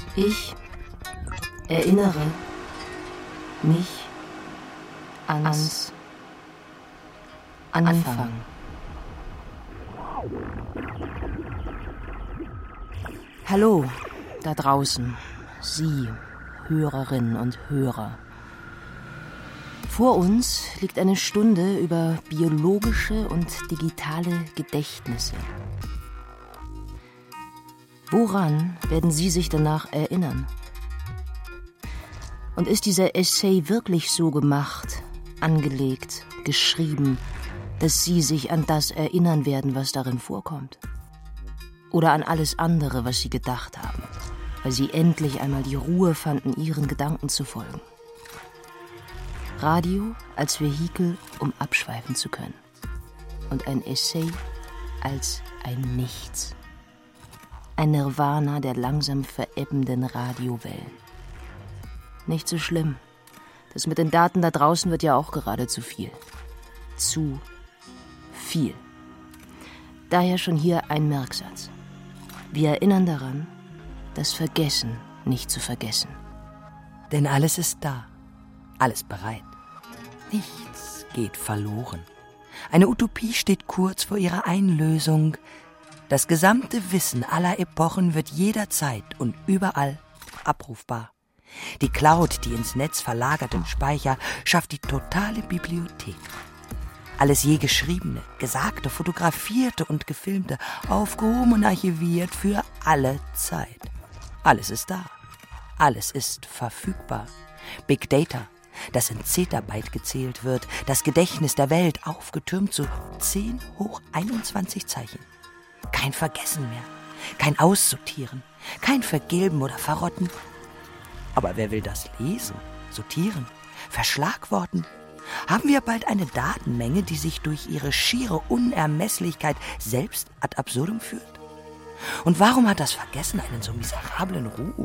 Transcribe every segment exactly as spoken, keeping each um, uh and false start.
Ich erinnere mich ans Anfang. Hallo, da draußen, Sie, Hörerinnen und Hörer. Vor uns liegt eine Stunde über biologische und digitale Gedächtnisse. Woran werden Sie sich danach erinnern? Und ist dieser Essay wirklich so gemacht, angelegt, geschrieben, dass Sie sich an das erinnern werden, was darin vorkommt? Oder an alles andere, was Sie gedacht haben, weil Sie endlich einmal die Ruhe fanden, Ihren Gedanken zu folgen? Radio als Vehikel, um abschweifen zu können. Und ein Essay als ein Nichts. Ein Nirvana der langsam verebbenden Radiowellen. Nicht so schlimm. Das mit den Daten da draußen wird ja auch gerade zu viel. Zu viel. Daher schon hier ein Merksatz. Wir erinnern daran, das Vergessen nicht zu vergessen. Denn alles ist da. Alles bereit. Nichts geht verloren. Eine Utopie steht kurz vor ihrer Einlösung. Das gesamte Wissen aller Epochen wird jederzeit und überall abrufbar. Die Cloud, die ins Netz verlagerten Speicher, schafft die totale Bibliothek. Alles je Geschriebene, Gesagte, Fotografierte und Gefilmte, aufgehoben und archiviert für alle Zeit. Alles ist da. Alles ist verfügbar. Big Data, das in Zettabyte gezählt wird, das Gedächtnis der Welt aufgetürmt zu zehn hoch einundzwanzig Zeichen. Kein Vergessen mehr, kein Aussortieren, kein Vergilben oder Verrotten. Aber wer will das lesen, sortieren, verschlagworten? Haben wir bald eine Datenmenge, die sich durch ihre schiere Unermesslichkeit selbst ad absurdum führt? Und warum hat das Vergessen einen so miserablen Ruf?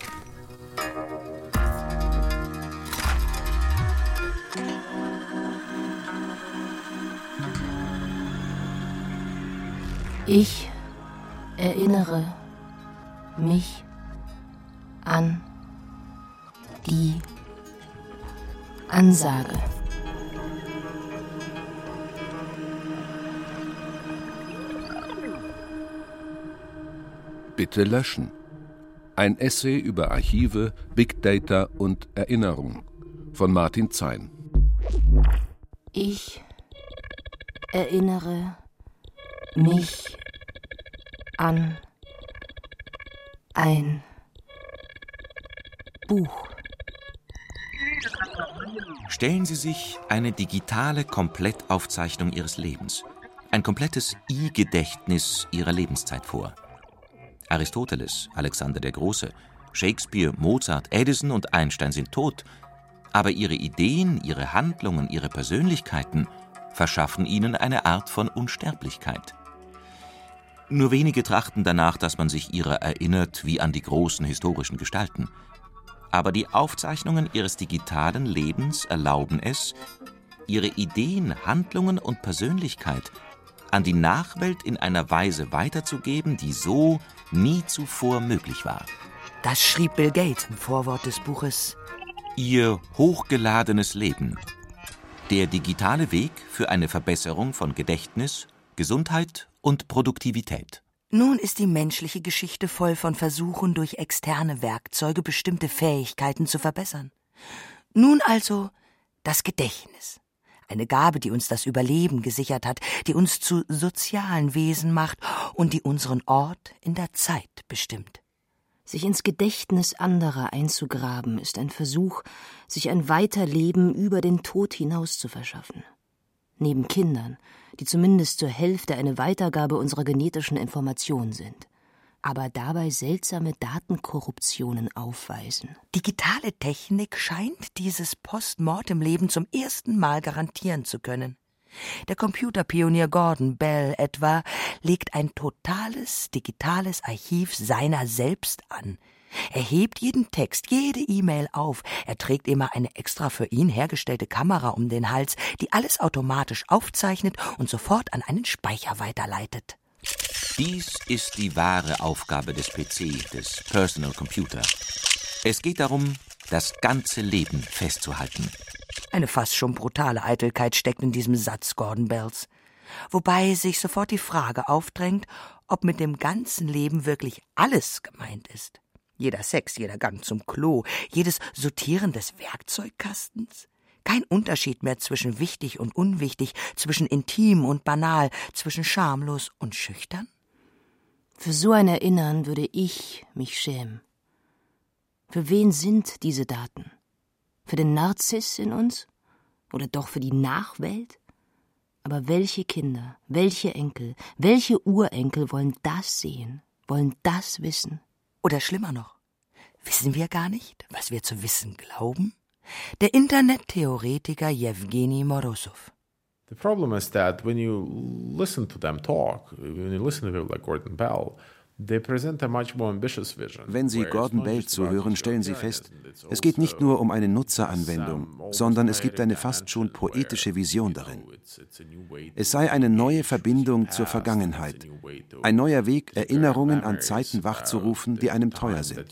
Ich erinnere mich an die Ansage. Bitte löschen. Ein Essay über Archive, Big Data und Erinnerung von Martin Zein. Ich erinnere mich an ein Buch. Stellen Sie sich eine digitale Komplettaufzeichnung Ihres Lebens, ein komplettes I-Gedächtnis Ihrer Lebenszeit vor. Aristoteles, Alexander der Große, Shakespeare, Mozart, Edison und Einstein sind tot, aber ihre Ideen, ihre Handlungen, ihre Persönlichkeiten verschaffen ihnen eine Art von Unsterblichkeit. Nur wenige trachten danach, dass man sich ihrer erinnert wie an die großen historischen Gestalten. Aber die Aufzeichnungen ihres digitalen Lebens erlauben es, ihre Ideen, Handlungen und Persönlichkeit an die Nachwelt in einer Weise weiterzugeben, die so nie zuvor möglich war. Das schrieb Bill Gates im Vorwort des Buches Ihr hochgeladenes Leben. Der digitale Weg für eine Verbesserung von Gedächtnis, Gesundheit und Produktivität. Nun ist die menschliche Geschichte voll von Versuchen, durch externe Werkzeuge bestimmte Fähigkeiten zu verbessern. Nun also das Gedächtnis. Eine Gabe, die uns das Überleben gesichert hat, die uns zu sozialen Wesen macht und die unseren Ort in der Zeit bestimmt. Sich ins Gedächtnis anderer einzugraben, ist ein Versuch, sich ein Weiterleben über den Tod hinaus zu verschaffen. Neben Kindern, die zumindest zur Hälfte eine Weitergabe unserer genetischen Informationen sind, aber dabei seltsame Datenkorruptionen aufweisen. Digitale Technik scheint dieses Postmortem-Leben zum ersten Mal garantieren zu können. Der Computerpionier Gordon Bell etwa legt ein totales digitales Archiv seiner selbst an. Er hebt jeden Text, jede E-Mail auf. Er trägt immer eine extra für ihn hergestellte Kamera um den Hals, die alles automatisch aufzeichnet und sofort an einen Speicher weiterleitet. Dies ist die wahre Aufgabe des P C, des Personal Computer. Es geht darum, das ganze Leben festzuhalten. Eine fast schon brutale Eitelkeit steckt in diesem Satz Gordon Bells. Wobei sich sofort die Frage aufdrängt, ob mit dem ganzen Leben wirklich alles gemeint ist. Jeder Sex, jeder Gang zum Klo, jedes Sortieren des Werkzeugkastens. Kein Unterschied mehr zwischen wichtig und unwichtig, zwischen intim und banal, zwischen schamlos und schüchtern? Für so ein Erinnern würde ich mich schämen. Für wen sind diese Daten? Für den Narziss in uns? Oder doch für die Nachwelt? Aber welche Kinder, welche Enkel, welche Urenkel wollen das sehen, wollen das wissen? Oder schlimmer noch, wissen wir gar nicht, was wir zu wissen glauben? Der Internettheoretiker Jewgeni Morozov. The problem is that when you listen to them talk, when you listen to people like Gordon Bell, they present a much more ambitious vision. Wenn Sie Gordon Bell zuhören, stellen Sie fest, es geht nicht nur um eine Nutzeranwendung, sondern es gibt eine fast schon poetische Vision darin. Es sei eine neue Verbindung zur Vergangenheit, ein neuer Weg, Erinnerungen an Zeiten wachzurufen, die einem teuer sind.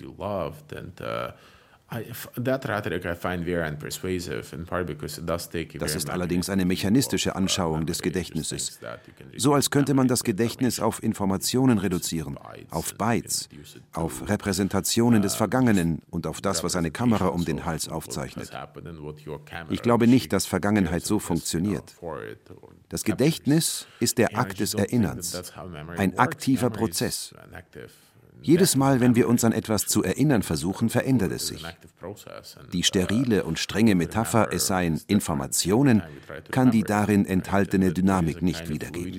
Das ist allerdings eine mechanistische Anschauung des Gedächtnisses. So als könnte man das Gedächtnis auf Informationen reduzieren, auf Bytes, auf Repräsentationen des Vergangenen und auf das, was eine Kamera um den Hals aufzeichnet. Ich glaube nicht, dass Vergangenheit so funktioniert. Das Gedächtnis ist der Akt des Erinnerns, ein aktiver Prozess. Jedes Mal, wenn wir uns an etwas zu erinnern versuchen, verändert es sich. Die sterile und strenge Metapher, es seien Informationen, kann die darin enthaltene Dynamik nicht wiedergeben.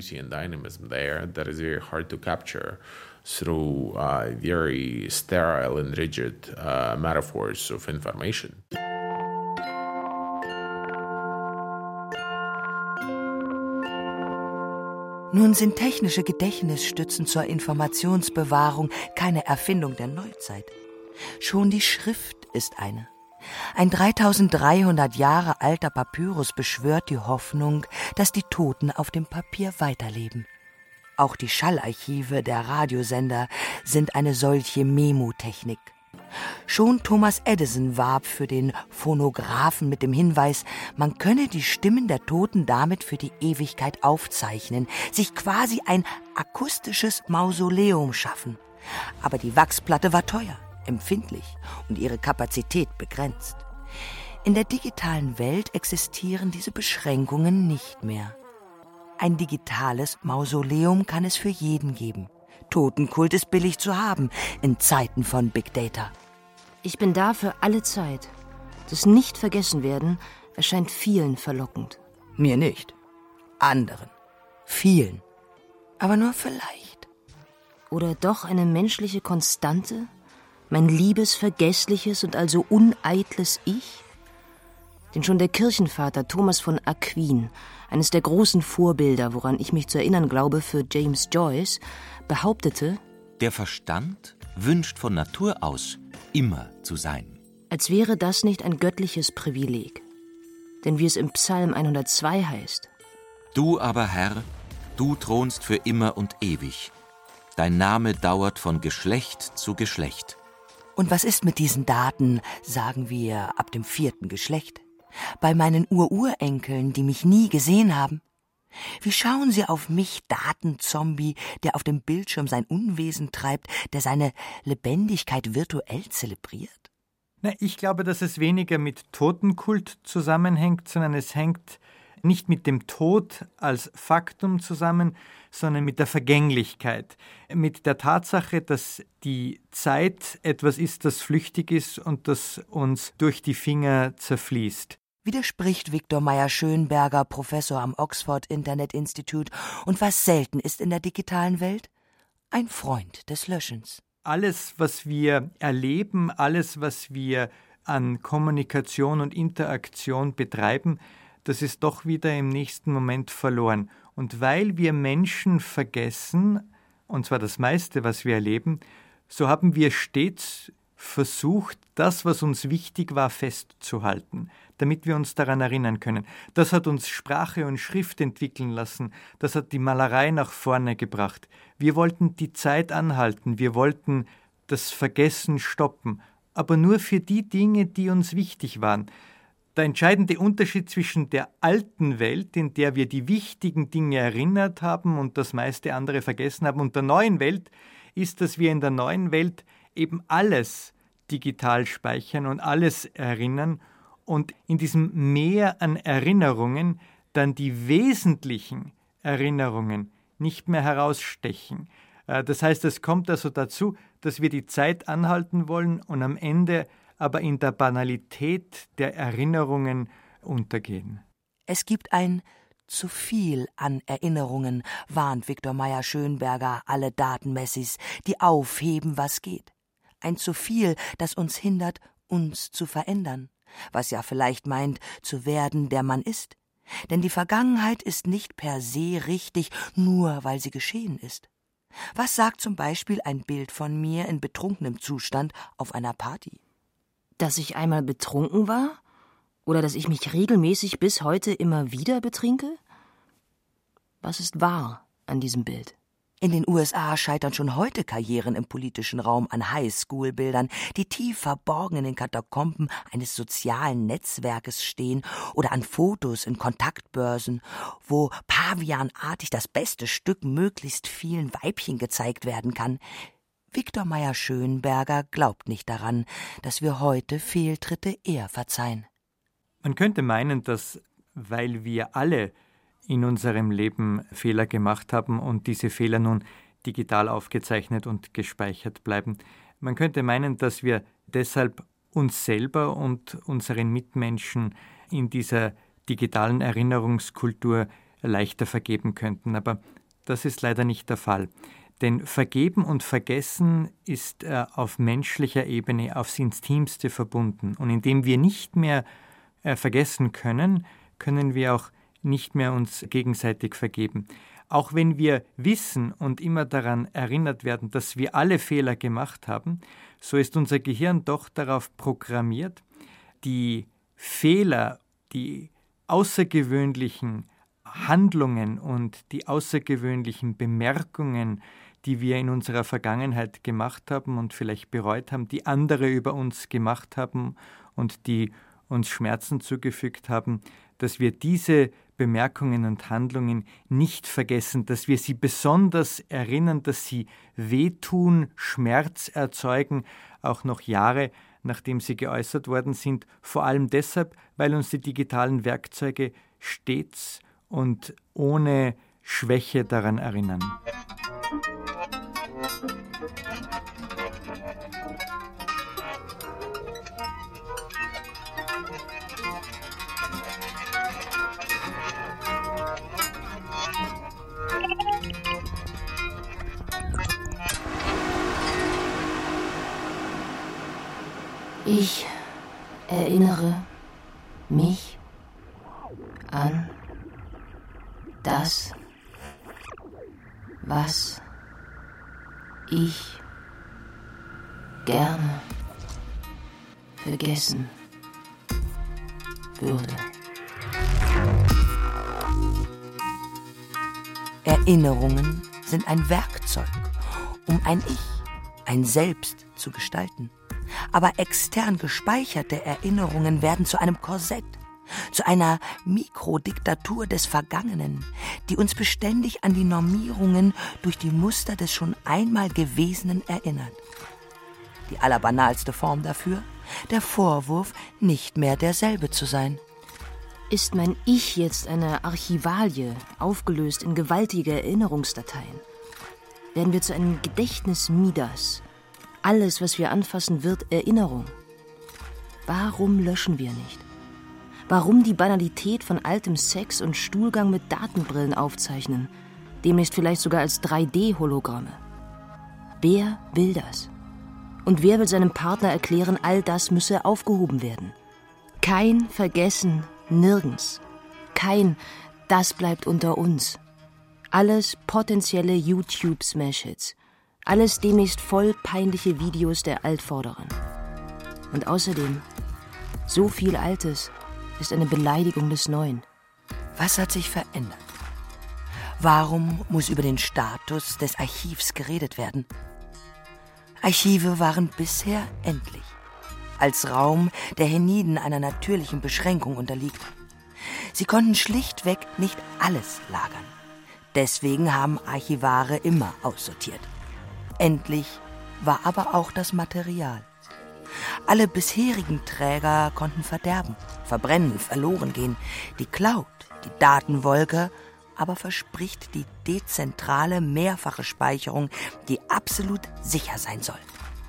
Through uh, very sterile and rigid uh, metaphors of information. Nun sind technische Gedächtnisstützen zur Informationsbewahrung keine Erfindung der Neuzeit. Schon die Schrift ist eine. Ein dreitausenddreihundert Jahre alter Papyrus beschwört die Hoffnung, dass die Toten auf dem Papier weiterleben. Auch die Schallarchive der Radiosender sind eine solche Memotechnik. Schon Thomas Edison warb für den Phonographen mit dem Hinweis, man könne die Stimmen der Toten damit für die Ewigkeit aufzeichnen, sich quasi ein akustisches Mausoleum schaffen. Aber die Wachsplatte war teuer, empfindlich und ihre Kapazität begrenzt. In der digitalen Welt existieren diese Beschränkungen nicht mehr. Ein digitales Mausoleum kann es für jeden geben. Totenkult ist billig zu haben in Zeiten von Big Data. Ich bin da für alle Zeit. Das Nicht-Vergessen-Werden erscheint vielen verlockend. Mir nicht. Anderen. Vielen. Aber nur vielleicht. Oder doch eine menschliche Konstante? Mein liebes, vergessliches und also uneitles Ich? Denn schon der Kirchenvater Thomas von Aquin, eines der großen Vorbilder, woran ich mich zu erinnern glaube, für James Joyce, behauptete, der Verstand wünscht von Natur aus, immer zu sein. Als wäre das nicht ein göttliches Privileg. Denn wie es im Psalm hundertzwei heißt: Du aber, Herr, du thronst für immer und ewig. Dein Name dauert von Geschlecht zu Geschlecht. Und was ist mit diesen Daten, sagen wir, ab dem vierten Geschlecht? Bei meinen Ururenkeln, die mich nie gesehen haben? Wie schauen sie auf mich, Datenzombie, der auf dem Bildschirm sein Unwesen treibt, der seine Lebendigkeit virtuell zelebriert? Na, ich glaube, dass es weniger mit Totenkult zusammenhängt, sondern es hängt nicht mit dem Tod als Faktum zusammen, sondern mit der Vergänglichkeit, mit der Tatsache, dass die Zeit etwas ist, das flüchtig ist und das uns durch die Finger zerfließt. Widerspricht Viktor Meyer-Schönberger, Professor am Oxford Internet Institute, und was selten ist in der digitalen Welt? Ein Freund des Löschens. Alles, was wir erleben, alles, was wir an Kommunikation und Interaktion betreiben, das ist doch wieder im nächsten Moment verloren. Und weil wir Menschen vergessen, und zwar das meiste, was wir erleben, so haben wir stets versucht, das, was uns wichtig war, festzuhalten, damit wir uns daran erinnern können. Das hat uns Sprache und Schrift entwickeln lassen. Das hat die Malerei nach vorne gebracht. Wir wollten die Zeit anhalten. Wir wollten das Vergessen stoppen. Aber nur für die Dinge, die uns wichtig waren. Der entscheidende Unterschied zwischen der alten Welt, in der wir die wichtigen Dinge erinnert haben und das meiste andere vergessen haben, und der neuen Welt, ist, dass wir in der neuen Welt eben alles digital speichern und alles erinnern und in diesem Meer an Erinnerungen dann die wesentlichen Erinnerungen nicht mehr herausstechen. Das heißt, es kommt also dazu, dass wir die Zeit anhalten wollen und am Ende aber in der Banalität der Erinnerungen untergehen. Es gibt ein zu viel an Erinnerungen, warnt Viktor Meyer-Schönberger alle Datenmessis, die aufheben, was geht. Ein zu viel, das uns hindert, uns zu verändern, was ja vielleicht meint, zu werden, der man ist. Denn die Vergangenheit ist nicht per se richtig, nur weil sie geschehen ist. Was sagt zum Beispiel ein Bild von mir in betrunkenem Zustand auf einer Party? Dass ich einmal betrunken war? Oder dass ich mich regelmäßig bis heute immer wieder betrinke? Was ist wahr an diesem Bild? In den U S A scheitern schon heute Karrieren im politischen Raum an Highschool-Bildern, die tief verborgen in den Katakomben eines sozialen Netzwerkes stehen, oder an Fotos in Kontaktbörsen, wo pavianartig das beste Stück möglichst vielen Weibchen gezeigt werden kann. Viktor Meyer-Schönberger glaubt nicht daran, dass wir heute Fehltritte eher verzeihen. Man könnte meinen, dass, weil wir alle in unserem Leben Fehler gemacht haben und diese Fehler nun digital aufgezeichnet und gespeichert bleiben, man könnte meinen, dass wir deshalb uns selber und unseren Mitmenschen in dieser digitalen Erinnerungskultur leichter vergeben könnten. Aber das ist leider nicht der Fall. Denn Vergeben und Vergessen ist äh, auf menschlicher Ebene aufs Intimste verbunden. Und indem wir nicht mehr äh, vergessen können, können wir auch nicht mehr uns gegenseitig vergeben. Auch wenn wir wissen und immer daran erinnert werden, dass wir alle Fehler gemacht haben, so ist unser Gehirn doch darauf programmiert, die Fehler, die außergewöhnlichen Handlungen und die außergewöhnlichen Bemerkungen, die wir in unserer Vergangenheit gemacht haben und vielleicht bereut haben, die andere über uns gemacht haben und die uns Schmerzen zugefügt haben, dass wir diese Bemerkungen und Handlungen nicht vergessen, dass wir sie besonders erinnern, dass sie wehtun, Schmerz erzeugen, auch noch Jahre nachdem sie geäußert worden sind, vor allem deshalb, weil uns die digitalen Werkzeuge stets und ohne Schwäche daran erinnern. Ich erinnere mich an das, was ich gerne vergessen würde. Erinnerungen sind ein Werkzeug, um ein Ich, ein Selbst zu gestalten. Aber extern gespeicherte Erinnerungen werden zu einem Korsett, zu einer Mikrodiktatur des Vergangenen, die uns beständig an die Normierungen durch die Muster des schon einmal Gewesenen erinnert. Die allerbanalste Form dafür? Der Vorwurf, nicht mehr derselbe zu sein. Ist mein Ich jetzt eine Archivalie, aufgelöst in gewaltige Erinnerungsdateien? Werden wir zu einem Gedächtnis Midas? Alles, was wir anfassen, wird Erinnerung. Warum löschen wir nicht? Warum die Banalität von altem Sex und Stuhlgang mit Datenbrillen aufzeichnen, demnächst vielleicht sogar als drei D Hologramme? Wer will das? Und wer will seinem Partner erklären, all das müsse aufgehoben werden? Kein Vergessen, nirgends. Kein, das bleibt unter uns. Alles potenzielle YouTube-Smash-Hits. Alles demnächst voll peinliche Videos der Altvorderen. Und außerdem, so viel Altes ist eine Beleidigung des Neuen. Was hat sich verändert? Warum muss über den Status des Archivs geredet werden? Archive waren bisher endlich, als Raum, der hienieden einer natürlichen Beschränkung unterliegt. Sie konnten schlichtweg nicht alles lagern. Deswegen haben Archivare immer aussortiert. Endlich war aber auch das Material. Alle bisherigen Träger konnten verderben, verbrennen, verloren gehen. Die Cloud, die Datenwolke, aber verspricht die dezentrale, mehrfache Speicherung, die absolut sicher sein soll.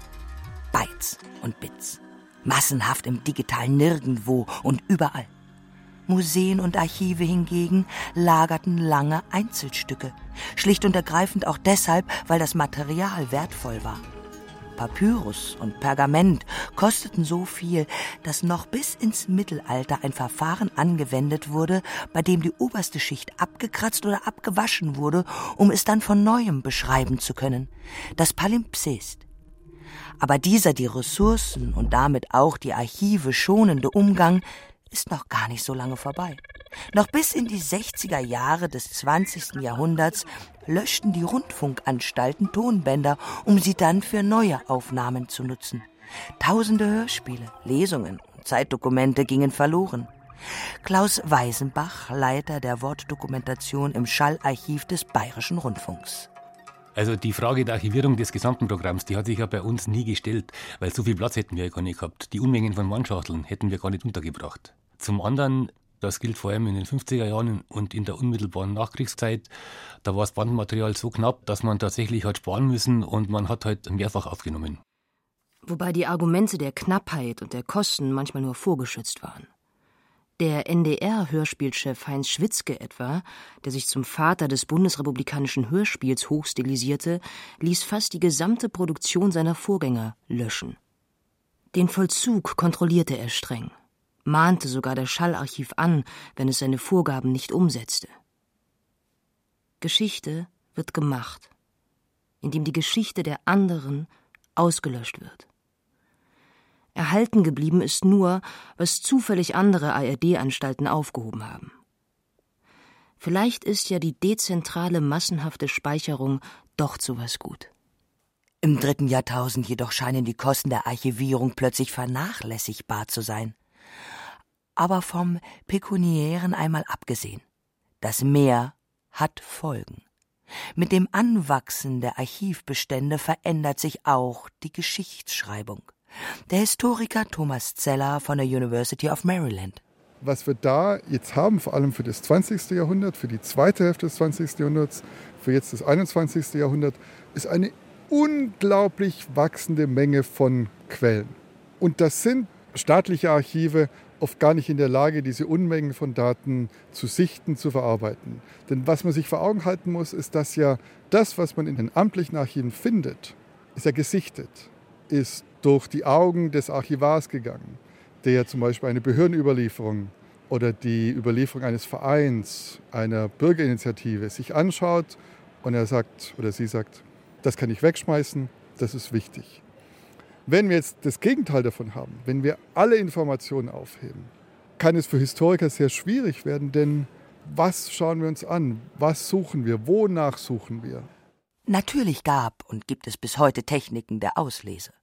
Bytes und Bits, massenhaft im digitalen Nirgendwo und überall. Museen und Archive hingegen lagerten lange Einzelstücke, schlicht und ergreifend auch deshalb, weil das Material wertvoll war. Papyrus und Pergament kosteten so viel, dass noch bis ins Mittelalter ein Verfahren angewendet wurde, bei dem die oberste Schicht abgekratzt oder abgewaschen wurde, um es dann von Neuem beschreiben zu können. Das Palimpsest. Aber dieser die Ressourcen und damit auch die Archive schonende Umgang ist noch gar nicht so lange vorbei. Noch bis in die sechziger Jahre des zwanzigsten Jahrhunderts löschten die Rundfunkanstalten Tonbänder, um sie dann für neue Aufnahmen zu nutzen. Tausende Hörspiele, Lesungen und Zeitdokumente gingen verloren. Klaus Weisenbach, Leiter der Wortdokumentation im Schallarchiv des Bayerischen Rundfunks. Also die Frage der Archivierung des gesamten Programms, die hat sich ja bei uns nie gestellt, weil so viel Platz hätten wir ja gar nicht gehabt. Die Unmengen von Wandschachteln hätten wir gar nicht untergebracht. Zum anderen, das gilt vor allem in den fünfziger Jahren und in der unmittelbaren Nachkriegszeit, da war das Bandmaterial so knapp, dass man tatsächlich hat sparen müssen und man hat halt mehrfach aufgenommen. Wobei die Argumente der Knappheit und der Kosten manchmal nur vorgeschützt waren. Der N D R-Hörspielchef Heinz Schwitzke etwa, der sich zum Vater des bundesrepublikanischen Hörspiels hochstilisierte, ließ fast die gesamte Produktion seiner Vorgänger löschen. Den Vollzug kontrollierte er streng, mahnte sogar das Schallarchiv an, wenn es seine Vorgaben nicht umsetzte. Geschichte wird gemacht, indem die Geschichte der anderen ausgelöscht wird. Erhalten geblieben ist nur, was zufällig andere A R D-Anstalten aufgehoben haben. Vielleicht ist ja die dezentrale, massenhafte Speicherung doch zu was gut. Im dritten Jahrtausend jedoch scheinen die Kosten der Archivierung plötzlich vernachlässigbar zu sein. Aber vom Pekuniären einmal abgesehen. Das Mehr hat Folgen. Mit dem Anwachsen der Archivbestände verändert sich auch die Geschichtsschreibung. Der Historiker Thomas Zeller von der University of Maryland. Was wir da jetzt haben, vor allem für das zwanzigste Jahrhundert, für die zweite Hälfte des zwanzigsten Jahrhunderts, für jetzt das einundzwanzigste Jahrhundert, ist eine unglaublich wachsende Menge von Quellen. Und das sind staatliche Archive oft gar nicht in der Lage, diese Unmengen von Daten zu sichten, zu verarbeiten. Denn was man sich vor Augen halten muss, ist, dass ja das, was man in den amtlichen Archiven findet, ist ja gesichtet, ist durch die Augen des Archivars gegangen, der zum Beispiel eine Behördenüberlieferung oder die Überlieferung eines Vereins, einer Bürgerinitiative sich anschaut und er sagt oder sie sagt, das kann ich wegschmeißen, das ist wichtig. Wenn wir jetzt das Gegenteil davon haben, wenn wir alle Informationen aufheben, kann es für Historiker sehr schwierig werden, denn was schauen wir uns an? Was suchen wir? Wonach suchen wir? Natürlich gab und gibt es bis heute Techniken der Auslese.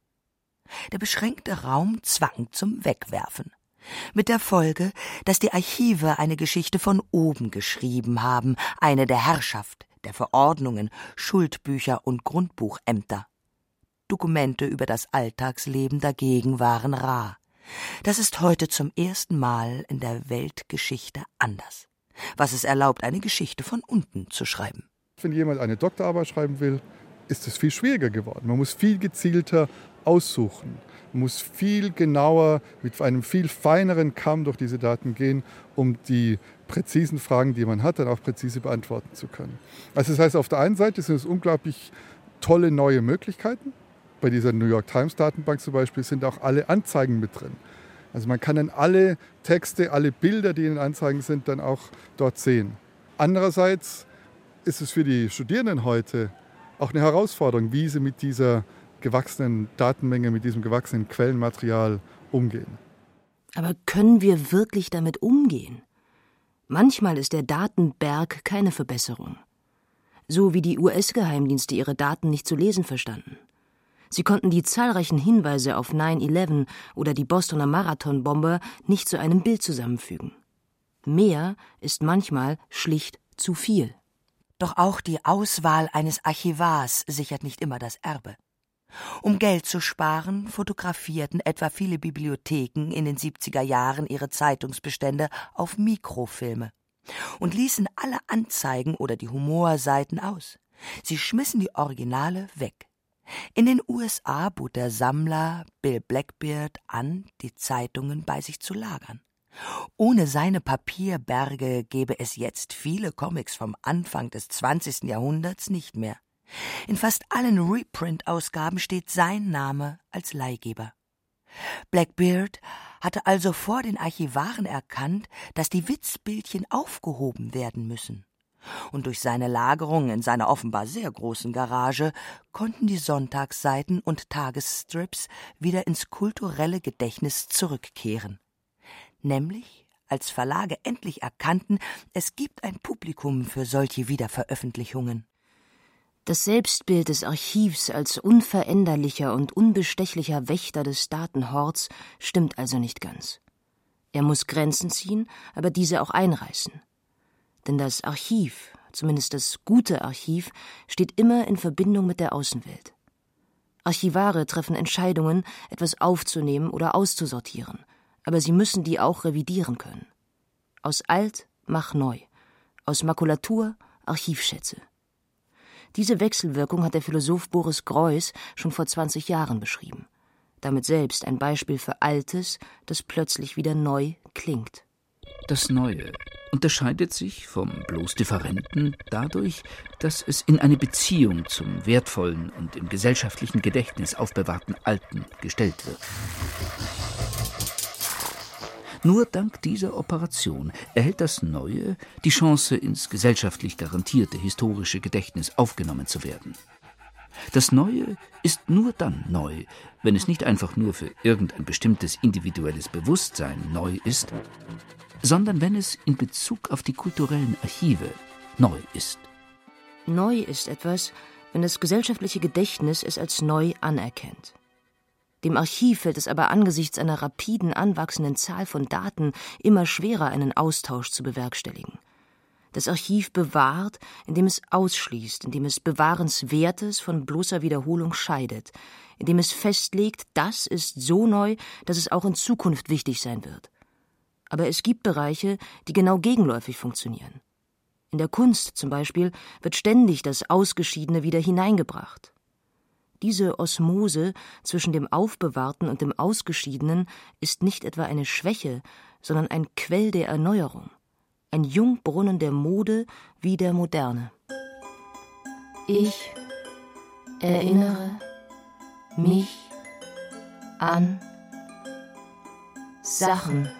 Der beschränkte Raum zwang zum Wegwerfen. Mit der Folge, dass die Archive eine Geschichte von oben geschrieben haben, eine der Herrschaft, der Verordnungen, Schuldbücher und Grundbuchämter. Dokumente über das Alltagsleben dagegen waren rar. Das ist heute zum ersten Mal in der Weltgeschichte anders, was es erlaubt, eine Geschichte von unten zu schreiben. Wenn jemand eine Doktorarbeit schreiben will, ist es viel schwieriger geworden. Man muss viel gezielter aussuchen. Man muss viel genauer, mit einem viel feineren Kamm durch diese Daten gehen, um die präzisen Fragen, die man hat, dann auch präzise beantworten zu können. Also das heißt, auf der einen Seite sind es unglaublich tolle neue Möglichkeiten. Bei dieser New York Times Datenbank zum Beispiel sind auch alle Anzeigen mit drin. Also man kann dann alle Texte, alle Bilder, die in den Anzeigen sind, dann auch dort sehen. Andererseits ist es für die Studierenden heute auch eine Herausforderung, wie sie mit dieser gewachsenen Datenmenge, mit diesem gewachsenen Quellenmaterial umgehen. Aber können wir wirklich damit umgehen? Manchmal ist der Datenberg keine Verbesserung. So wie die U S-Geheimdienste ihre Daten nicht zu lesen verstanden. Sie konnten die zahlreichen Hinweise auf neun elf oder die Bostoner Marathonbomber nicht zu einem Bild zusammenfügen. Mehr ist manchmal schlicht zu viel. Doch auch die Auswahl eines Archivars sichert nicht immer das Erbe. Um Geld zu sparen, fotografierten etwa viele Bibliotheken in den siebziger Jahren ihre Zeitungsbestände auf Mikrofilme und ließen alle Anzeigen oder die Humorseiten aus. Sie schmissen die Originale weg. In den U S A bot der Sammler Bill Blackbeard an, die Zeitungen bei sich zu lagern. Ohne seine Papierberge gäbe es jetzt viele Comics vom Anfang des zwanzigsten Jahrhunderts nicht mehr. In fast allen Reprint-Ausgaben steht sein Name als Leihgeber. Blackbeard hatte also vor den Archivaren erkannt, dass die Witzbildchen aufgehoben werden müssen. Und durch seine Lagerung in seiner offenbar sehr großen Garage konnten die Sonntagsseiten und Tagesstrips wieder ins kulturelle Gedächtnis zurückkehren. Nämlich, als Verlage endlich erkannten, es gibt ein Publikum für solche Wiederveröffentlichungen. Das Selbstbild des Archivs als unveränderlicher und unbestechlicher Wächter des Datenhorts stimmt also nicht ganz. Er muss Grenzen ziehen, aber diese auch einreißen. Denn das Archiv, zumindest das gute Archiv, steht immer in Verbindung mit der Außenwelt. Archivare treffen Entscheidungen, etwas aufzunehmen oder auszusortieren, aber sie müssen die auch revidieren können. Aus alt mach neu, aus Makulatur Archivschätze. Diese Wechselwirkung hat der Philosoph Boris Greuß schon vor zwanzig Jahren beschrieben. Damit selbst ein Beispiel für Altes, das plötzlich wieder neu klingt. Das Neue unterscheidet sich vom bloß Differenten dadurch, dass es in eine Beziehung zum wertvollen und im gesellschaftlichen Gedächtnis aufbewahrten Alten gestellt wird. Nur dank dieser Operation erhält das Neue die Chance, ins gesellschaftlich garantierte historische Gedächtnis aufgenommen zu werden. Das Neue ist nur dann neu, wenn es nicht einfach nur für irgendein bestimmtes individuelles Bewusstsein neu ist, sondern wenn es in Bezug auf die kulturellen Archive neu ist. Neu ist etwas, wenn das gesellschaftliche Gedächtnis es als neu anerkennt. Dem Archiv fällt es aber angesichts einer rapiden anwachsenden Zahl von Daten immer schwerer, einen Austausch zu bewerkstelligen. Das Archiv bewahrt, indem es ausschließt, indem es Bewahrenswertes von bloßer Wiederholung scheidet, indem es festlegt, das ist so neu, dass es auch in Zukunft wichtig sein wird. Aber es gibt Bereiche, die genau gegenläufig funktionieren. In der Kunst zum Beispiel wird ständig das Ausgeschiedene wieder hineingebracht. Diese Osmose zwischen dem Aufbewahrten und dem Ausgeschiedenen ist nicht etwa eine Schwäche, sondern ein Quell der Erneuerung, ein Jungbrunnen der Mode wie der Moderne. Ich erinnere mich an Sachen,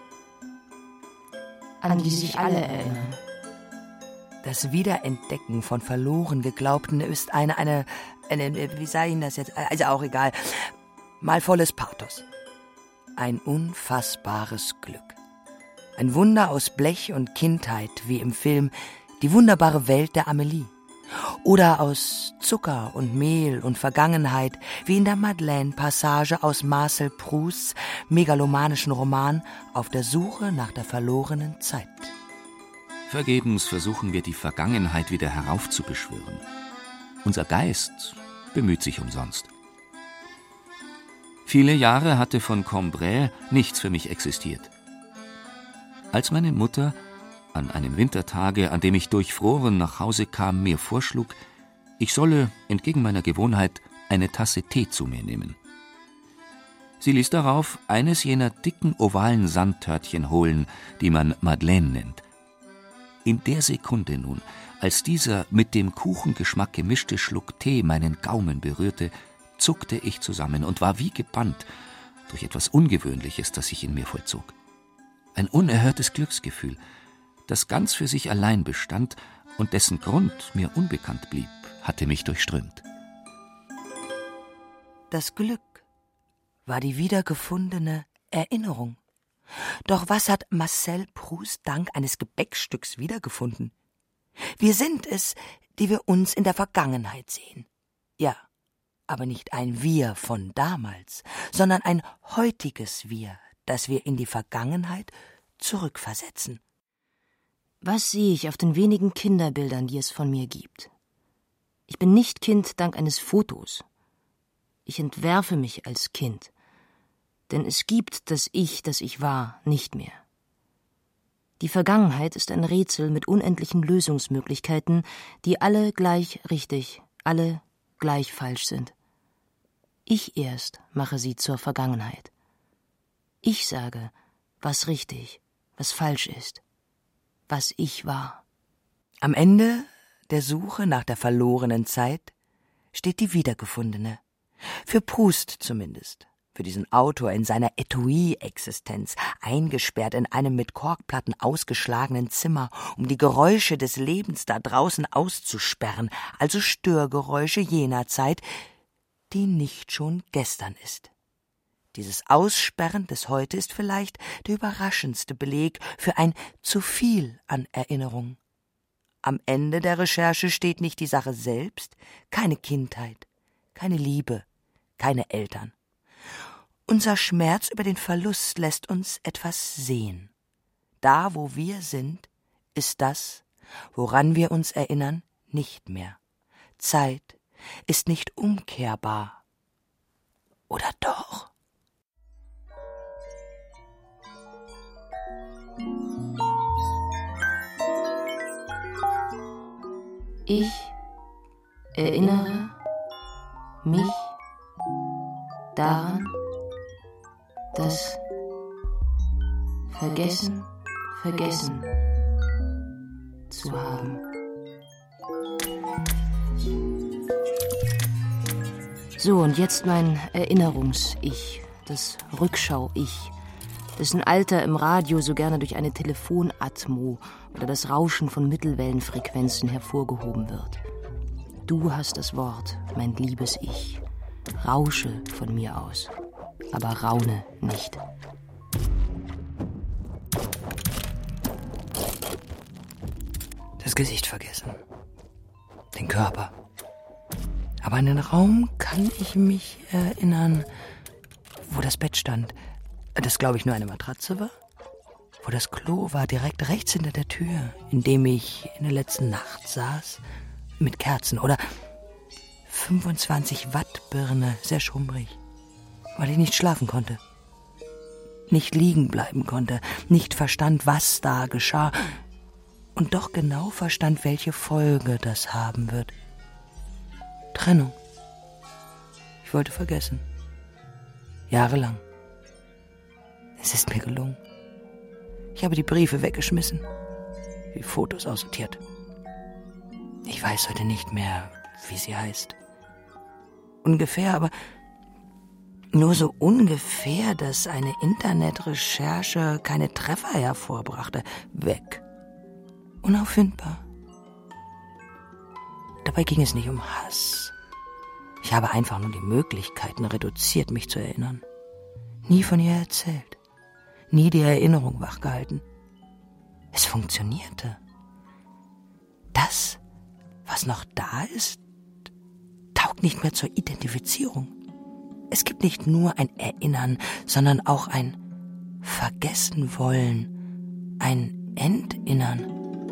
an die sich alle erinnern. Das Wiederentdecken von verloren Geglaubten ist eine, eine, eine, wie sage ich das jetzt, also auch egal, mal volles Pathos. Ein unfassbares Glück. Ein Wunder aus Blech und Kindheit, wie im Film Die wunderbare Welt der Amelie. Oder aus Zucker und Mehl und Vergangenheit, wie in der Madeleine-Passage aus Marcel Prousts megalomanischen Roman Auf der Suche nach der verlorenen Zeit. Vergebens versuchen wir, die Vergangenheit wieder heraufzubeschwören. Unser Geist bemüht sich umsonst. Viele Jahre hatte von Cambrai nichts für mich existiert. Als meine Mutter an einem Wintertage, an dem ich durchfroren nach Hause kam, mir vorschlug, ich solle, entgegen meiner Gewohnheit, eine Tasse Tee zu mir nehmen. Sie ließ darauf eines jener dicken, ovalen Sandtörtchen holen, die man Madeleine nennt. In der Sekunde nun, als dieser mit dem Kuchengeschmack gemischte Schluck Tee meinen Gaumen berührte, zuckte ich zusammen und war wie gebannt durch etwas Ungewöhnliches, das sich in mir vollzog. Ein unerhörtes Glücksgefühl, das ganz für sich allein bestand und dessen Grund mir unbekannt blieb, hatte mich durchströmt. Das Glück war die wiedergefundene Erinnerung. Doch was hat Marcel Proust dank eines Gebäckstücks wiedergefunden? Wir sind es, die wir uns in der Vergangenheit sehen. Ja, aber nicht ein Wir von damals, sondern ein heutiges Wir, das wir in die Vergangenheit zurückversetzen. Was sehe ich auf den wenigen Kinderbildern, die es von mir gibt? Ich bin nicht Kind dank eines Fotos. Ich entwerfe mich als Kind. Denn es gibt das Ich, das ich war, nicht mehr. Die Vergangenheit ist ein Rätsel mit unendlichen Lösungsmöglichkeiten, die alle gleich richtig, alle gleich falsch sind. Ich erst mache sie zur Vergangenheit. Ich sage, was richtig, was falsch ist, was ich war. Am Ende der Suche nach der verlorenen Zeit steht die wiedergefundene. Für Proust zumindest. Für diesen Autor in seiner Etui-Existenz, eingesperrt in einem mit Korkplatten ausgeschlagenen Zimmer, um die Geräusche des Lebens da draußen auszusperren, also Störgeräusche jener Zeit, die nicht schon gestern ist. Dieses Aussperren des Heute ist vielleicht der überraschendste Beleg für ein zu viel an Erinnerung. Am Ende der Recherche steht nicht die Sache selbst, keine Kindheit, keine Liebe, keine Eltern. Unser Schmerz über den Verlust lässt uns etwas sehen. Da, wo wir sind, ist das, woran wir uns erinnern, nicht mehr. Zeit ist nicht umkehrbar. Oder doch? Ich erinnere mich daran, dass vergessen, vergessen zu haben. So, und jetzt mein Erinnerungs-Ich, das Rückschau-Ich, dessen Alter im Radio so gerne durch eine Telefonatmo oder das Rauschen von Mittelwellenfrequenzen hervorgehoben wird. Du hast das Wort, mein liebes Ich. Rausche von mir aus, aber raune nicht. Das Gesicht vergessen, den Körper. Aber an den Raum kann ich mich erinnern, wo das Bett stand, das glaube ich nur eine Matratze war, wo das Klo war, direkt rechts hinter der Tür, in dem ich in der letzten Nacht saß, mit Kerzen oder fünfundzwanzig Watt Birne, sehr schummrig, weil ich nicht schlafen konnte, nicht liegen bleiben konnte, nicht verstand, was da geschah und doch genau verstand, welche Folge das haben wird. Trennung. Ich wollte vergessen. Jahrelang. Es ist mir gelungen. Ich habe die Briefe weggeschmissen, die Fotos aussortiert. Ich weiß heute nicht mehr, wie sie heißt. Ungefähr, aber nur so ungefähr, dass eine Internetrecherche keine Treffer hervorbrachte. Weg. Unauffindbar. Dabei ging es nicht um Hass. Ich habe einfach nur die Möglichkeiten reduziert, mich zu erinnern. Nie von ihr erzählt. Nie die Erinnerung wachgehalten. Es funktionierte. Das, was noch da ist, taugt nicht mehr zur Identifizierung. Es gibt nicht nur ein Erinnern, sondern auch ein Vergessen wollen, ein Entinnern.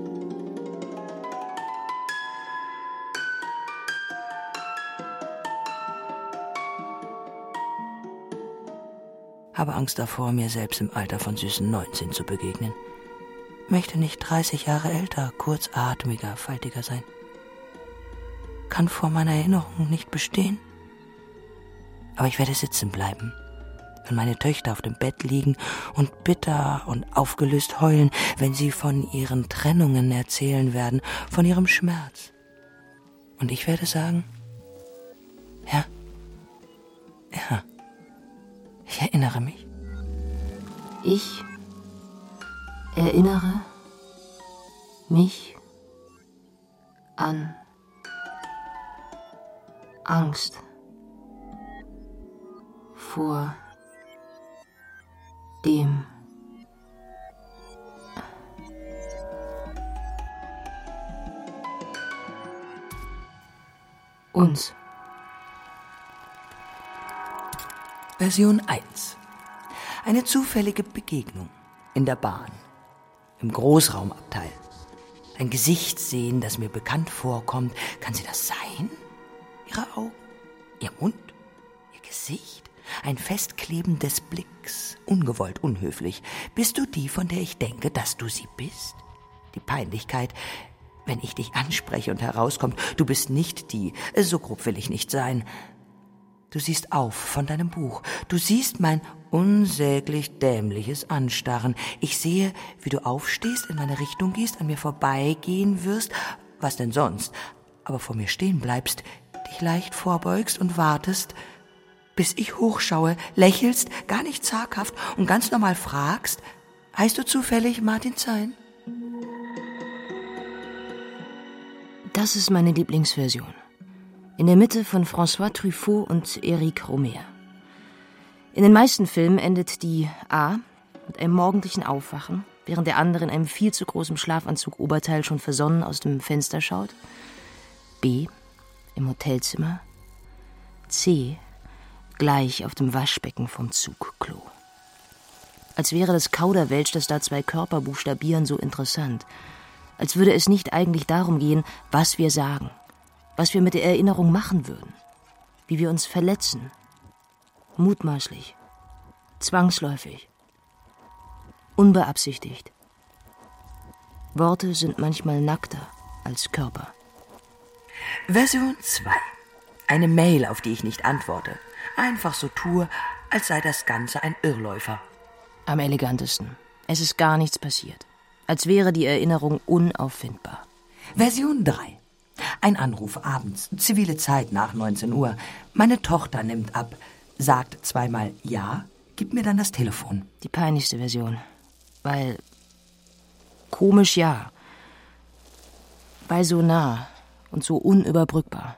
Habe Angst davor, mir selbst im Alter von süßen neunzehn zu begegnen. Möchte nicht dreißig Jahre älter, kurzatmiger, faltiger sein. Kann vor meiner Erinnerung nicht bestehen. Aber ich werde sitzen bleiben, wenn meine Töchter auf dem Bett liegen und bitter und aufgelöst heulen, wenn sie von ihren Trennungen erzählen werden, von ihrem Schmerz. Und ich werde sagen, ja, ja, ich erinnere mich. Ich erinnere mich an Angst vor dem uns. Version eins. Eine zufällige Begegnung in der Bahn, im Großraumabteil. Ein Gesicht sehen, das mir bekannt vorkommt. Kann sie das sein? Ihre Augen, ihr Mund, ihr Gesicht, ein Festkleben des Blicks, ungewollt unhöflich. Bist du die, von der ich denke, dass du sie bist? Die Peinlichkeit, wenn ich dich anspreche und herauskommt, du bist nicht die, so grob will ich nicht sein. Du siehst auf von deinem Buch. Du siehst mein unsäglich dämliches Anstarren. Ich sehe, wie du aufstehst, in meine Richtung gehst, an mir vorbeigehen wirst. Was denn sonst? Aber vor mir stehen bleibst, dich leicht vorbeugst und wartest, bis ich hochschaue, lächelst, gar nicht zaghaft und ganz normal fragst, heißt du zufällig Martin Zein? Das ist meine Lieblingsversion. In der Mitte von François Truffaut und Éric Rohmer. In den meisten Filmen endet die A mit einem morgendlichen Aufwachen, während der andere in einem viel zu großen Schlafanzug-Oberteil schon versonnen aus dem Fenster schaut. B im Hotelzimmer. C gleich auf dem Waschbecken vom Zugklo. Als wäre das Kauderwelsch, das da zwei Körper buchstabieren, so interessant. Als würde es nicht eigentlich darum gehen, was wir sagen, was wir mit der Erinnerung machen würden, wie wir uns verletzen, mutmaßlich, zwangsläufig, unbeabsichtigt. Worte sind manchmal nackter als Körper. Version zwei. Eine Mail, auf die ich nicht antworte. Einfach so tue, als sei das Ganze ein Irrläufer. Am elegantesten. Es ist gar nichts passiert. Als wäre die Erinnerung unauffindbar. Version drei. Ein Anruf abends, zivile Zeit nach neunzehn Uhr. Meine Tochter nimmt ab, sagt zweimal ja, gibt mir dann das Telefon. Die peinlichste Version. Weil komisch ja. Weil so nah und so unüberbrückbar.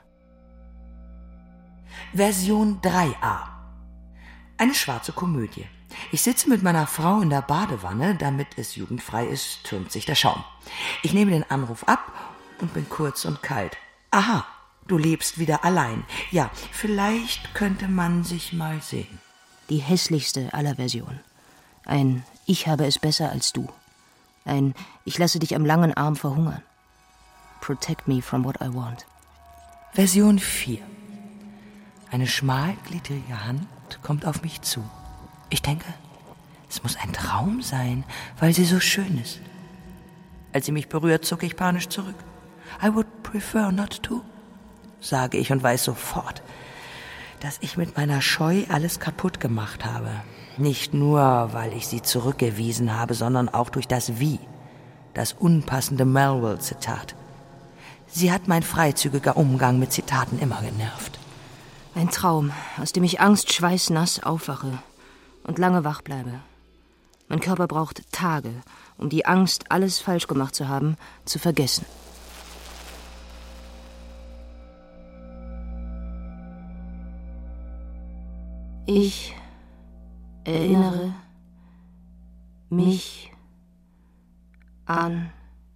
Version drei a. Eine schwarze Komödie. Ich sitze mit meiner Frau in der Badewanne, damit es jugendfrei ist, türmt sich der Schaum. Ich nehme den Anruf ab und bin kurz und kalt. Aha, du lebst wieder allein. Ja, vielleicht könnte man sich mal sehen. Die hässlichste aller Versionen. Ein Ich habe es besser als du. Ein Ich lasse dich am langen Arm verhungern. Protect me from what I want. Version vier. Eine schmalgliedrige Hand kommt auf mich zu. Ich denke, es muss ein Traum sein, weil sie so schön ist. Als sie mich berührt, zucke ich panisch zurück. I would prefer not to, sage ich und weiß sofort, dass ich mit meiner Scheu alles kaputt gemacht habe. Nicht nur, weil ich sie zurückgewiesen habe, sondern auch durch das Wie, das unpassende Melville-Zitat. Sie hat mein freizügiger Umgang mit Zitaten immer genervt. Ein Traum, aus dem ich angstschweißnass aufwache und lange wach bleibe. Mein Körper braucht Tage, um die Angst, alles falsch gemacht zu haben, zu vergessen. Ich erinnere mich an...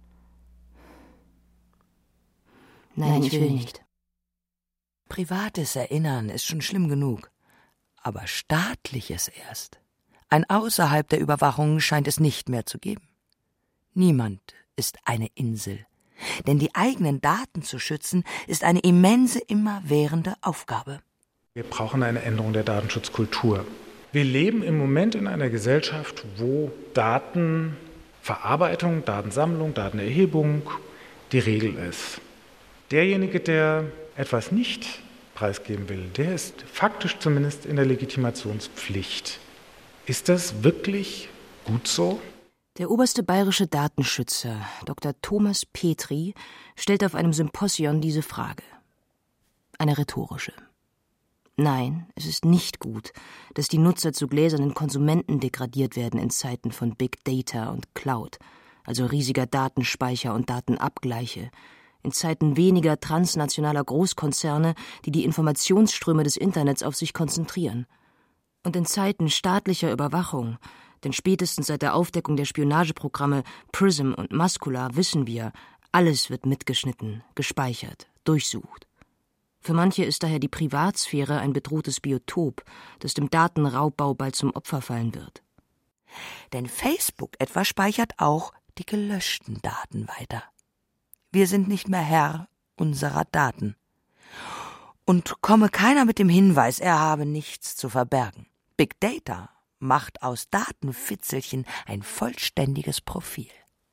Nein, ich will nicht. Privates Erinnern ist schon schlimm genug. Aber staatliches erst. Ein Außerhalb der Überwachung scheint es nicht mehr zu geben. Niemand ist eine Insel. Denn die eigenen Daten zu schützen, ist eine immense, immerwährende Aufgabe. Wir brauchen eine Änderung der Datenschutzkultur. Wir leben im Moment in einer Gesellschaft, wo Datenverarbeitung, Datensammlung, Datenerhebung die Regel ist. Derjenige, der etwas nicht preisgeben will, der ist faktisch zumindest in der Legitimationspflicht. Ist das wirklich gut so? Der oberste bayerische Datenschützer, Doktor Thomas Petri, stellt auf einem Symposion diese Frage. Eine rhetorische. Nein, es ist nicht gut, dass die Nutzer zu gläsernen Konsumenten degradiert werden in Zeiten von Big Data und Cloud, also riesiger Datenspeicher und Datenabgleiche, in Zeiten weniger transnationaler Großkonzerne, die die Informationsströme des Internets auf sich konzentrieren. Und in Zeiten staatlicher Überwachung, denn spätestens seit der Aufdeckung der Spionageprogramme PRISM und Muscular wissen wir, alles wird mitgeschnitten, gespeichert, durchsucht. Für manche ist daher die Privatsphäre ein bedrohtes Biotop, das dem Datenraubbau bald zum Opfer fallen wird. Denn Facebook etwa speichert auch die gelöschten Daten weiter. Wir sind nicht mehr Herr unserer Daten. Und komme keiner mit dem Hinweis, er habe nichts zu verbergen. Big Data macht aus Datenfitzelchen ein vollständiges Profil.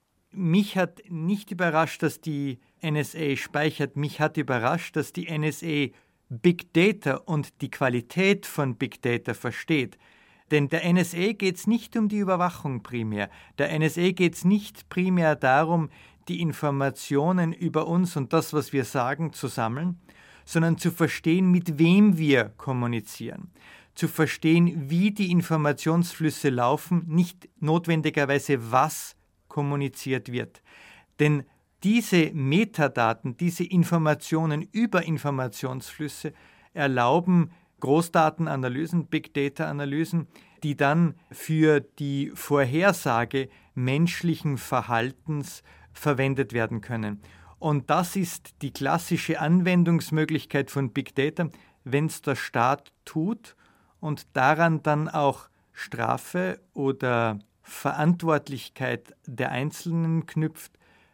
Mich hat nicht überrascht, dass die N S A speichert. Mich hat überrascht, dass die N S A Big Data und die Qualität von Big Data versteht. Denn der N S A geht es nicht um die Überwachung primär. Der N S A geht es nicht primär darum, die Informationen über uns und das, was wir sagen, zu sammeln, sondern zu verstehen, mit wem wir kommunizieren. Zu verstehen, wie die Informationsflüsse laufen, nicht notwendigerweise, was kommuniziert wird. Denn diese Metadaten, diese Informationen über Informationsflüsse erlauben Großdatenanalysen, Big Data-Analysen, die dann für die Vorhersage menschlichen Verhaltens verwendet werden können. Und das ist die klassische Anwendungsmöglichkeit von Big Data, wenn es der Staat tut und daran dann auch Strafe oder Verantwortlichkeit der Einzelnen knüpft,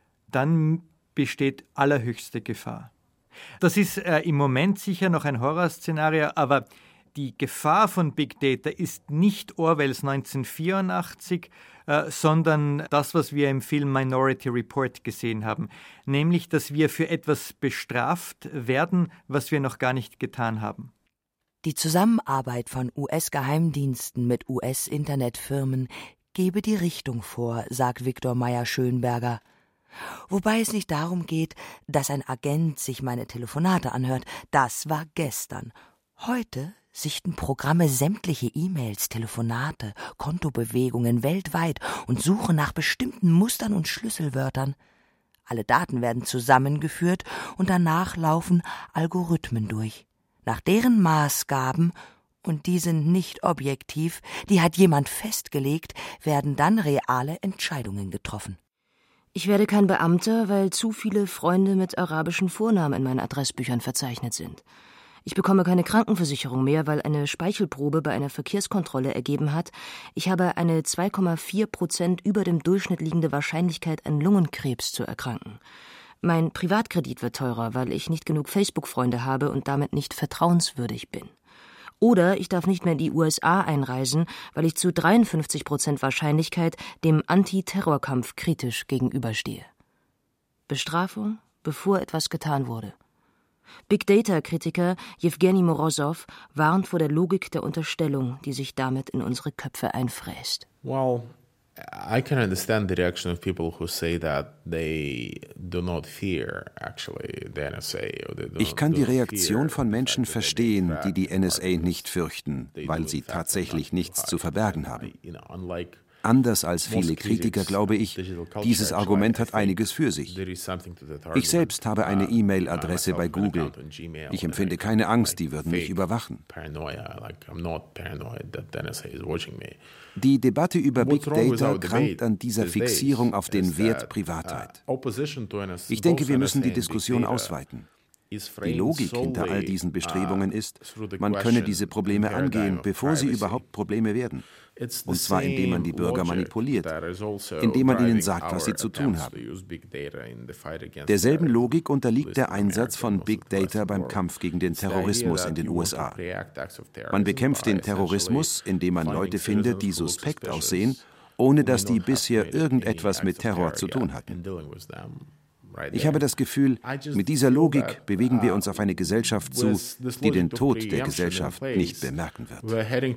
dann besteht allerhöchste Gefahr. Das ist äh, im Moment sicher noch ein Horrorszenario, aber die Gefahr von Big Data ist nicht Orwells neunzehnhundertvierundachtzig, äh, sondern das, was wir im Film Minority Report gesehen haben, nämlich, dass wir für etwas bestraft werden, was wir noch gar nicht getan haben. Die Zusammenarbeit von U S-Geheimdiensten mit U S-Internetfirmen gebe die Richtung vor, sagt Viktor Meyer-Schönberger. Wobei es nicht darum geht, dass ein Agent sich meine Telefonate anhört. Das war gestern. Heute sichten Programme sämtliche E-Mails, Telefonate, Kontobewegungen weltweit und suchen nach bestimmten Mustern und Schlüsselwörtern. Alle Daten werden zusammengeführt und danach laufen Algorithmen durch. Nach deren Maßgaben, und die sind nicht objektiv, die hat jemand festgelegt, werden dann reale Entscheidungen getroffen. Ich werde kein Beamter, weil zu viele Freunde mit arabischen Vornamen in meinen Adressbüchern verzeichnet sind. Ich bekomme keine Krankenversicherung mehr, weil eine Speichelprobe bei einer Verkehrskontrolle ergeben hat, ich habe eine zwei Komma vier Prozent über dem Durchschnitt liegende Wahrscheinlichkeit, an Lungenkrebs zu erkranken. Mein Privatkredit wird teurer, weil ich nicht genug Facebook-Freunde habe und damit nicht vertrauenswürdig bin. Oder ich darf nicht mehr in die U S A einreisen, weil ich zu dreiundfünfzig Prozent Wahrscheinlichkeit dem Antiterrorkampf kritisch gegenüberstehe. Bestrafung, bevor etwas getan wurde. Big Data-Kritiker Jewgeni Morozov warnt vor der Logik der Unterstellung, die sich damit in unsere Köpfe einfräst. Well, I can understand the reaction of people who say that they do not fear actually the N S A. Ich kann die Reaktion von Menschen verstehen, die die N S A nicht fürchten, weil sie tatsächlich nichts zu verbergen haben. Anders als viele Kritiker glaube ich, dieses Argument hat einiges für sich. Ich selbst habe eine E-Mail-Adresse bei Google. Ich empfinde keine Angst, die würden mich überwachen. Die Debatte über Big Data krankt an dieser Fixierung auf den Wert Privatheit. Ich denke, wir müssen die Diskussion ausweiten. Die Logik hinter all diesen Bestrebungen ist, man könne diese Probleme angehen, bevor sie überhaupt Probleme werden. Und zwar indem man die Bürger manipuliert, indem man ihnen sagt, was sie zu tun haben. Derselben Logik unterliegt der Einsatz von Big Data beim Kampf gegen den Terrorismus in den U S A. Man bekämpft den Terrorismus, indem man Leute findet, die suspekt aussehen, ohne dass die bisher irgendetwas mit Terror zu tun hatten. Ich habe das Gefühl, mit dieser Logik bewegen wir uns auf eine Gesellschaft zu, die den Tod der Gesellschaft nicht bemerken wird.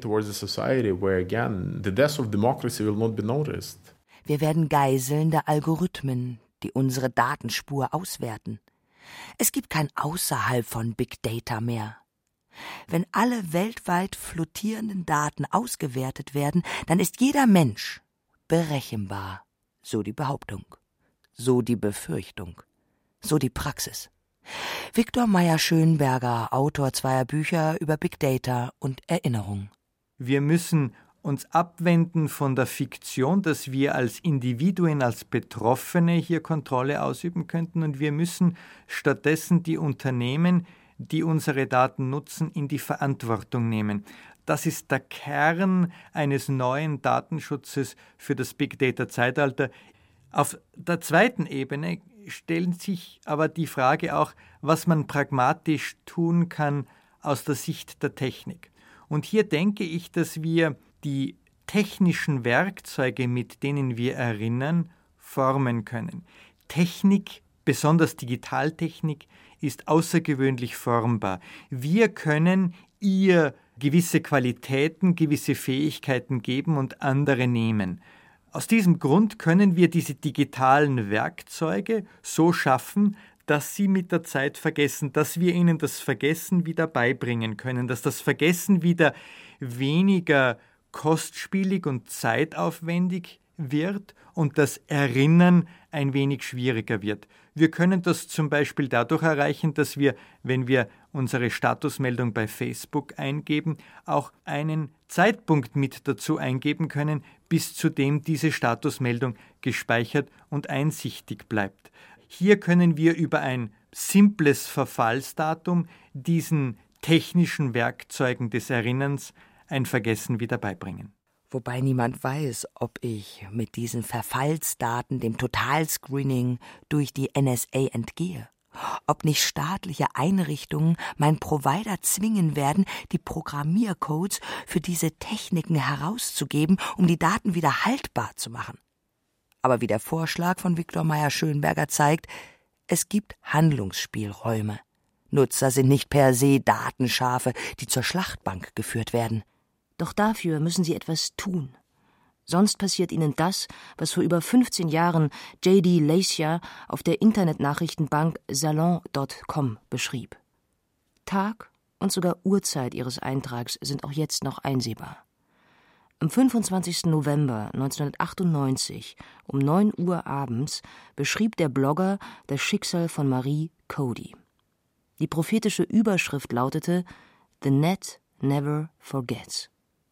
Wir werden Geiseln der Algorithmen, die unsere Datenspur auswerten. Es gibt kein Außerhalb von Big Data mehr. Wenn alle weltweit flottierenden Daten ausgewertet werden, dann ist jeder Mensch berechenbar, so die Behauptung. So die Befürchtung. So die Praxis. Viktor Meyer-Schönberger, Autor zweier Bücher über Big Data und Erinnerung. Wir müssen uns abwenden von der Fiktion, dass wir als Individuen, als Betroffene hier Kontrolle ausüben könnten, und wir müssen stattdessen die Unternehmen, die unsere Daten nutzen, in die Verantwortung nehmen. Das ist der Kern eines neuen Datenschutzes für das Big-Data-Zeitalter. Auf der zweiten Ebene stellt sich aber die Frage auch, was man pragmatisch tun kann aus der Sicht der Technik. Und hier denke ich, dass wir die technischen Werkzeuge, mit denen wir erinnern, formen können. Technik, besonders Digitaltechnik, ist außergewöhnlich formbar. Wir können ihr gewisse Qualitäten, gewisse Fähigkeiten geben und andere nehmen. Aus diesem Grund können wir diese digitalen Werkzeuge so schaffen, dass sie mit der Zeit vergessen, dass wir ihnen das Vergessen wieder beibringen können, dass das Vergessen wieder weniger kostspielig und zeitaufwendig wird und das Erinnern ein wenig schwieriger wird. Wir können das zum Beispiel dadurch erreichen, dass wir, wenn wir unsere Statusmeldung bei Facebook eingeben, auch einen Zeitpunkt mit dazu eingeben können, bis zu dem diese Statusmeldung gespeichert und einsichtig bleibt. Hier können wir über ein simples Verfallsdatum diesen technischen Werkzeugen des Erinnerns ein Vergessen wieder beibringen. Wobei niemand weiß, ob ich mit diesen Verfallsdaten dem Totalscreening durch die N S A entgehe. Ob nicht staatliche Einrichtungen meinen Provider zwingen werden, die Programmiercodes für diese Techniken herauszugeben, um die Daten wieder haltbar zu machen. Aber wie der Vorschlag von Viktor Meyer-Schönberger zeigt, es gibt Handlungsspielräume. Nutzer sind nicht per se Datenschafe, die zur Schlachtbank geführt werden. Doch dafür müssen sie etwas tun. Sonst passiert ihnen das, was vor über fünfzehn Jahren J D Lacia auf der Internetnachrichtenbank Salon Punkt com beschrieb. Tag und sogar Uhrzeit ihres Eintrags sind auch jetzt noch einsehbar. Am fünfundzwanzigsten November neunzehnhundertachtundneunzig um neun Uhr abends beschrieb der Blogger das Schicksal von Marie Cody. Die prophetische Überschrift lautete „The Net never forgets."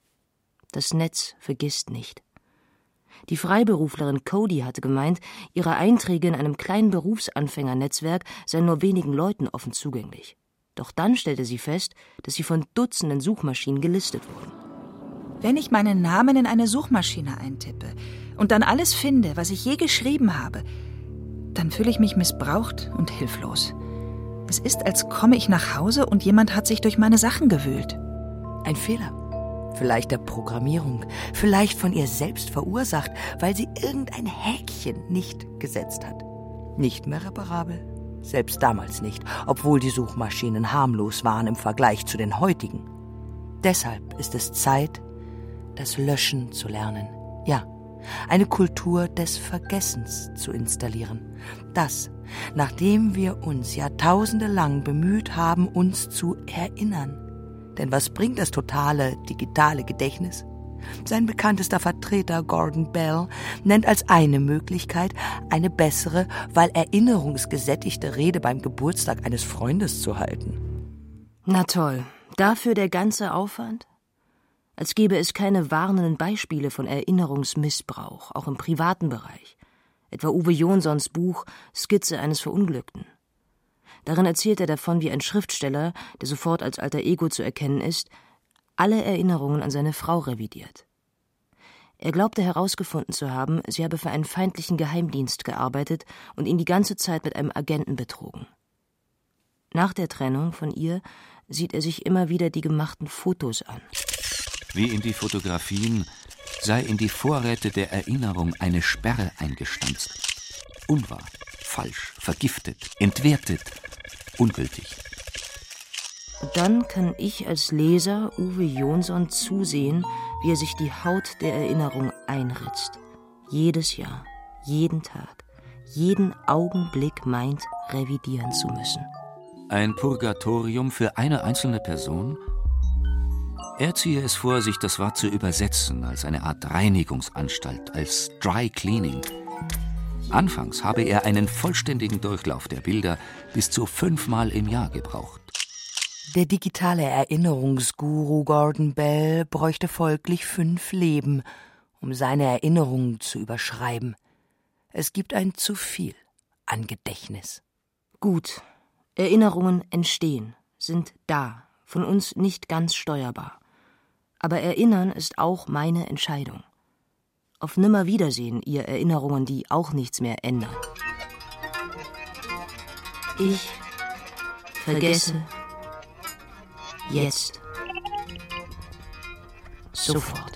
Das Netz vergisst nicht. Die Freiberuflerin Cody hatte gemeint, ihre Einträge in einem kleinen Berufsanfängernetzwerk seien nur wenigen Leuten offen zugänglich. Doch dann stellte sie fest, dass sie von Dutzenden Suchmaschinen gelistet wurden. Wenn ich meinen Namen in eine Suchmaschine eintippe und dann alles finde, was ich je geschrieben habe, dann fühle ich mich missbraucht und hilflos. Es ist, als komme ich nach Hause und jemand hat sich durch meine Sachen gewühlt. Ein Fehler. Vielleicht der Programmierung, vielleicht von ihr selbst verursacht, weil sie irgendein Häkchen nicht gesetzt hat. Nicht mehr reparabel, selbst damals nicht, obwohl die Suchmaschinen harmlos waren im Vergleich zu den heutigen. Deshalb ist es Zeit, das Löschen zu lernen. Ja, eine Kultur des Vergessens zu installieren. Das, nachdem wir uns jahrtausendelang bemüht haben, uns zu erinnern. Denn was bringt das totale, digitale Gedächtnis? Sein bekanntester Vertreter, Gordon Bell, nennt als eine Möglichkeit, eine bessere, weil erinnerungsgesättigte Rede beim Geburtstag eines Freundes zu halten. Na toll, dafür der ganze Aufwand? Als gäbe es keine warnenden Beispiele von Erinnerungsmissbrauch, auch im privaten Bereich. Etwa Uwe Jonsons Buch »Skizze eines Verunglückten«. Darin erzählt er davon, wie ein Schriftsteller, der sofort als alter Ego zu erkennen ist, alle Erinnerungen an seine Frau revidiert. Er glaubte herausgefunden zu haben, sie habe für einen feindlichen Geheimdienst gearbeitet und ihn die ganze Zeit mit einem Agenten betrogen. Nach der Trennung von ihr sieht er sich immer wieder die gemachten Fotos an. Wie in die Fotografien sei in die Vorräte der Erinnerung eine Sperre eingestanzt. Unwahr, falsch, vergiftet, entwertet, ungültig. Und dann kann ich als Leser Uwe Jonson zusehen, wie er sich die Haut der Erinnerung einritzt. Jedes Jahr, jeden Tag, jeden Augenblick meint, revidieren zu müssen. Ein Purgatorium für eine einzelne Person? Er ziehe es vor, sich das Wort zu übersetzen als eine Art Reinigungsanstalt, als Dry Cleaning. Anfangs habe er einen vollständigen Durchlauf der Bilder bis zu fünfmal im Jahr gebraucht. Der digitale Erinnerungsguru Gordon Bell bräuchte folglich fünf Leben, um seine Erinnerungen zu überschreiben. Es gibt ein zu viel an Gedächtnis. Gut, Erinnerungen entstehen, sind da, von uns nicht ganz steuerbar. Aber Erinnern ist auch meine Entscheidung. Auf Nimmerwiedersehen, ihr Erinnerungen, die auch nichts mehr ändern. Ich vergesse jetzt sofort.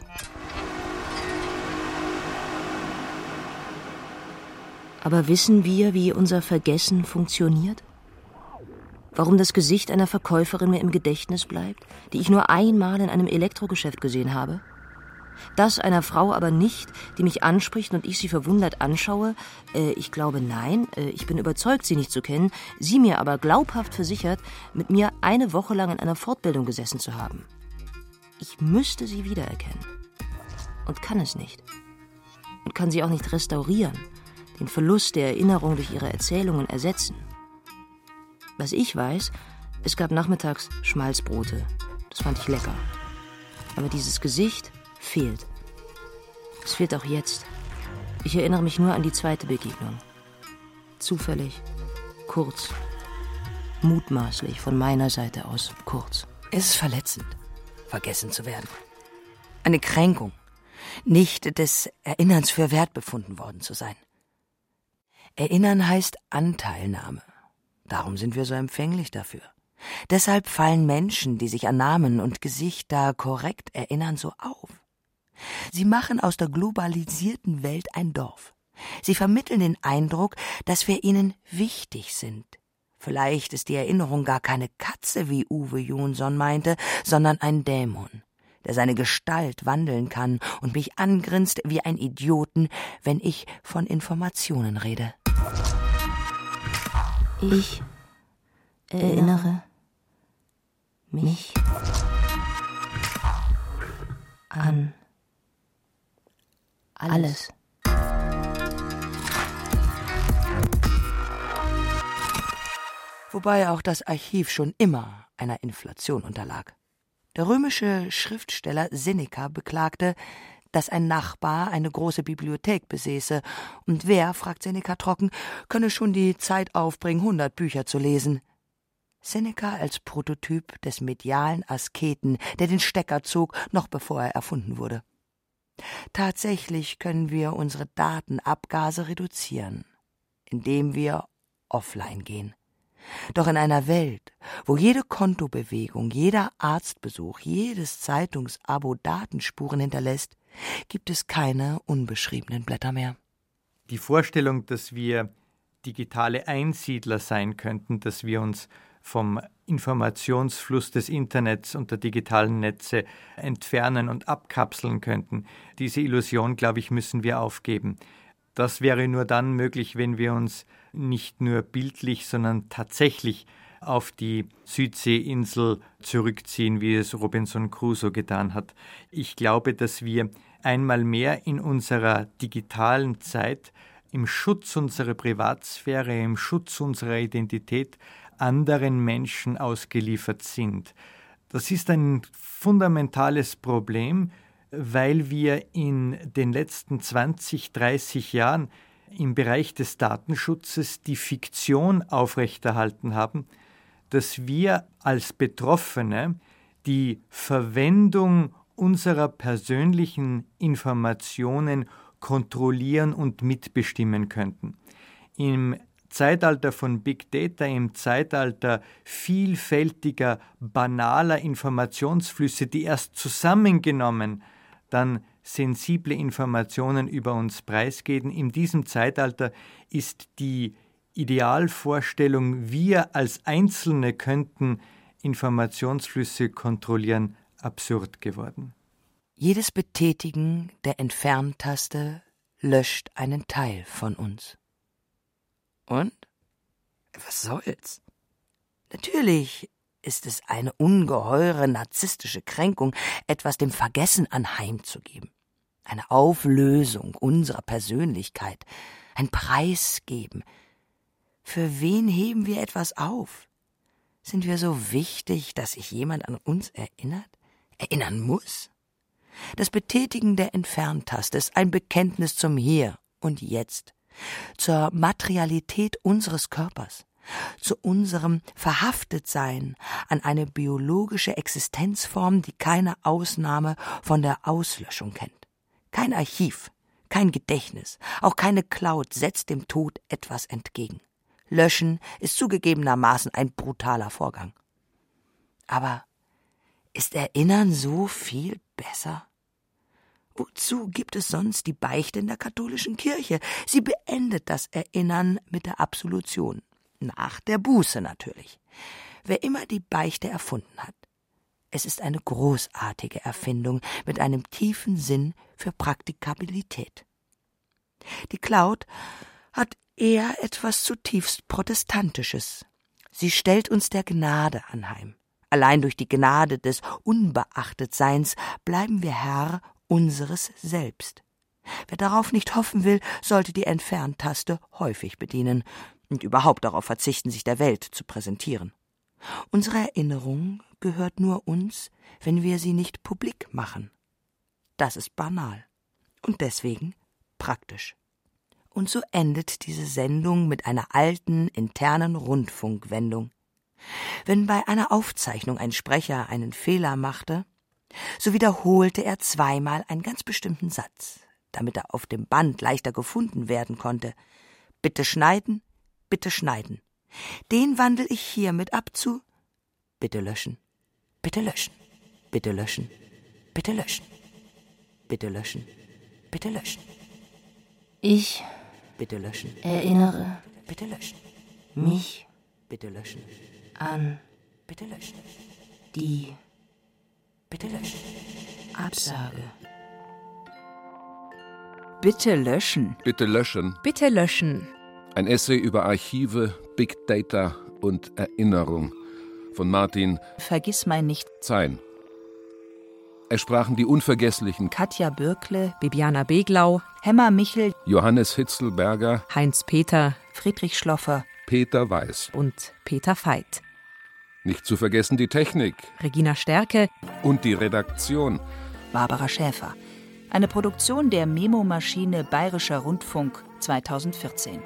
Aber wissen wir, wie unser Vergessen funktioniert? Warum das Gesicht einer Verkäuferin mir im Gedächtnis bleibt, die ich nur einmal in einem Elektrogeschäft gesehen habe? Das einer Frau aber nicht, die mich anspricht und ich sie verwundert anschaue? Äh, ich glaube, nein, äh, ich bin überzeugt, sie nicht zu kennen, sie mir aber glaubhaft versichert, mit mir eine Woche lang in einer Fortbildung gesessen zu haben. Ich müsste sie wiedererkennen. Und kann es nicht. Und kann sie auch nicht restaurieren, den Verlust der Erinnerung durch ihre Erzählungen ersetzen. Was ich weiß, es gab nachmittags Schmalzbrote. Das fand ich lecker. Aber dieses Gesicht fehlt. Es fehlt auch jetzt. Ich erinnere mich nur an die zweite Begegnung. Zufällig, kurz, mutmaßlich von meiner Seite aus kurz. Es ist verletzend, vergessen zu werden. Eine Kränkung, nicht des Erinnerns für wert befunden worden zu sein. Erinnern heißt Anteilnahme. Darum sind wir so empfänglich dafür. Deshalb fallen Menschen, die sich an Namen und Gesichter korrekt erinnern, so auf. Sie machen aus der globalisierten Welt ein Dorf. Sie vermitteln den Eindruck, dass wir ihnen wichtig sind. Vielleicht ist die Erinnerung gar keine Katze, wie Uwe Jonsson meinte, sondern ein Dämon, der seine Gestalt wandeln kann und mich angrinst wie ein Idioten, wenn ich von Informationen rede. Ich erinnere mich an alles. Wobei auch das Archiv schon immer einer Inflation unterlag. Der römische Schriftsteller Seneca beklagte, dass ein Nachbar eine große Bibliothek besäße, und wer, fragt Seneca trocken, könne schon die Zeit aufbringen, hundert Bücher zu lesen. Seneca als Prototyp des medialen Asketen, der den Stecker zog, noch bevor er erfunden wurde. Tatsächlich können wir unsere Datenabgase reduzieren, indem wir offline gehen. Doch in einer Welt, wo jede Kontobewegung, jeder Arztbesuch, jedes Zeitungsabo Datenspuren hinterlässt, gibt es keine unbeschriebenen Blätter mehr. Die Vorstellung, dass wir digitale Einsiedler sein könnten, dass wir uns vom Informationsfluss des Internets und der digitalen Netze entfernen und abkapseln könnten, diese Illusion, glaube ich, müssen wir aufgeben. Das wäre nur dann möglich, wenn wir uns nicht nur bildlich, sondern tatsächlich auf die Südseeinsel zurückziehen, wie es Robinson Crusoe getan hat. Ich glaube, dass wir einmal mehr in unserer digitalen Zeit im Schutz unserer Privatsphäre, im Schutz unserer Identität anderen Menschen ausgeliefert sind. Das ist ein fundamentales Problem, weil wir in den letzten zwanzig, dreißig Jahren im Bereich des Datenschutzes die Fiktion aufrechterhalten haben, dass wir als Betroffene die Verwendung unserer persönlichen Informationen kontrollieren und mitbestimmen könnten. Im Zeitalter von Big Data, im Zeitalter vielfältiger, banaler Informationsflüsse, die erst zusammengenommen dann sensible Informationen über uns preisgeben. In diesem Zeitalter ist die Idealvorstellung, wir als Einzelne könnten Informationsflüsse kontrollieren, absurd geworden. Jedes Betätigen der Entferntaste löscht einen Teil von uns. Und? Was soll's? Natürlich ist es eine ungeheure narzisstische Kränkung, etwas dem Vergessen anheimzugeben. Eine Auflösung unserer Persönlichkeit, Ein Preis geben. Für wen heben wir etwas auf? Sind wir so wichtig, dass sich jemand an uns erinnert? Erinnern muss? Das Betätigen der Entferntaste ist ein Bekenntnis zum Hier und Jetzt, zur Materialität unseres Körpers, zu unserem Verhaftetsein an eine biologische Existenzform, die keine Ausnahme von der Auslöschung kennt. Kein Archiv, kein Gedächtnis, auch keine Cloud setzt dem Tod etwas entgegen. Löschen ist zugegebenermaßen ein brutaler Vorgang. Aber ist Erinnern so viel besser? Wozu gibt es sonst die Beichte in der katholischen Kirche? Sie beendet das Erinnern mit der Absolution. Nach der Buße natürlich. Wer immer die Beichte erfunden hat. Es ist eine großartige Erfindung mit einem tiefen Sinn für Praktikabilität. Die Cloud hat eher etwas zutiefst Protestantisches. Sie stellt uns der Gnade anheim. Allein durch die Gnade des Unbeachtetseins bleiben wir Herr unseres Selbst. Wer darauf nicht hoffen will, sollte die Entferntaste häufig bedienen und überhaupt darauf verzichten, sich der Welt zu präsentieren. Unsere Erinnerung gehört nur uns, wenn wir sie nicht publik machen. Das ist banal und deswegen praktisch. Und so endet diese Sendung mit einer alten, internen Rundfunkwendung. Wenn bei einer Aufzeichnung ein Sprecher einen Fehler machte, so wiederholte er zweimal einen ganz bestimmten Satz, damit er auf dem Band leichter gefunden werden konnte. Bitte schneiden, bitte schneiden. Den wandel ich hiermit ab zu bitte löschen, bitte löschen, bitte löschen, bitte löschen, bitte löschen, bitte löschen. Ich bitte löschen, erinnere bitte löschen, mich bitte löschen, an bitte löschen, die bitte löschen, Absage. Bitte löschen. Bitte löschen. Bitte löschen. Ein Essay über Archive, Big Data und Erinnerung von Martin Vergissmeinnicht Zein. Es sprachen die unvergesslichen Katja Bürkle, Bibiana Beglau, Hemmer Michel, Johannes Hitzelberger, Heinz Peter, Friedrich Schloffer, Peter Weiß und Peter Veit. Nicht zu vergessen die Technik, Regina Stärke und die Redaktion, Barbara Schäfer. Eine Produktion der Memo-Maschine Bayerischer Rundfunk zweitausendvierzehn.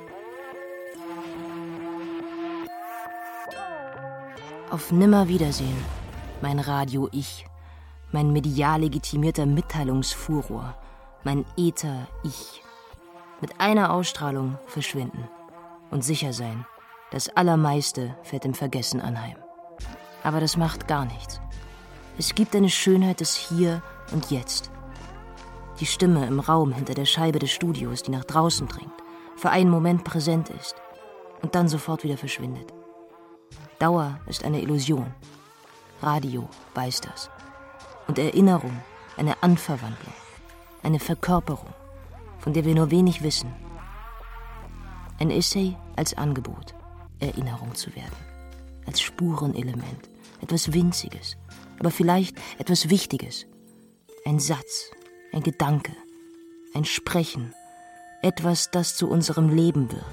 Auf Nimmerwiedersehen, mein Radio-Ich, mein medial legitimierter Mitteilungsfuror, mein Äther-Ich. Mit einer Ausstrahlung verschwinden und sicher sein, das Allermeiste fällt im Vergessen anheim. Aber das macht gar nichts. Es gibt eine Schönheit des Hier und Jetzt. Die Stimme im Raum hinter der Scheibe des Studios, die nach draußen dringt, für einen Moment präsent ist und dann sofort wieder verschwindet. Dauer ist eine Illusion. Radio weiß das. Und Erinnerung eine Anverwandlung, eine Verkörperung, von der wir nur wenig wissen. Ein Essay als Angebot, Erinnerung zu werden. Als Spurenelement, etwas Winziges, aber vielleicht etwas Wichtiges. Ein Satz, ein Gedanke, ein Sprechen, etwas, das zu unserem Leben wird.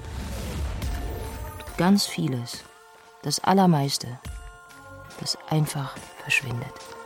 Ganz vieles, das Allermeiste, das einfach verschwindet.